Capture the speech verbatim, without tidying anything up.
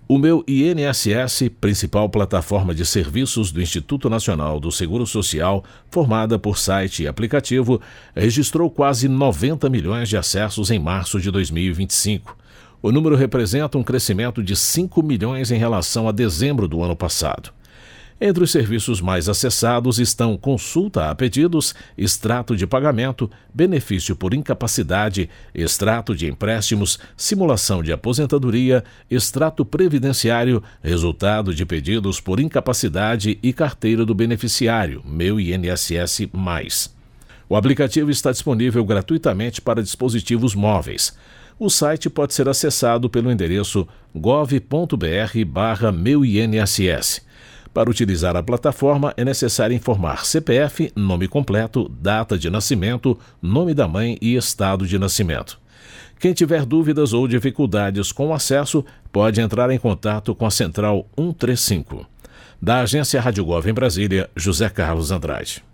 O Meu I N S S, principal plataforma de serviços do Instituto Nacional do Seguro Social, formada por site e aplicativo, registrou quase noventa milhões de acessos em março de dois mil e vinte e cinco. O número representa um crescimento de cinco milhões em relação a dezembro do ano passado. Entre os serviços mais acessados estão consulta a pedidos, extrato de pagamento, benefício por incapacidade, extrato de empréstimos, simulação de aposentadoria, extrato previdenciário, resultado de pedidos por incapacidade e carteira do beneficiário, Meu I N S S mais. O aplicativo está disponível gratuitamente para dispositivos móveis. O site pode ser acessado pelo endereço gov ponto br barra meu I N S S. Para utilizar a plataforma, é necessário informar C P F, nome completo, data de nascimento, nome da mãe e estado de nascimento. Quem tiver dúvidas ou dificuldades com o acesso, pode entrar em contato com a Central cento e trinta e cinco. Da Agência Rádio Gov em Brasília, José Carlos Andrade.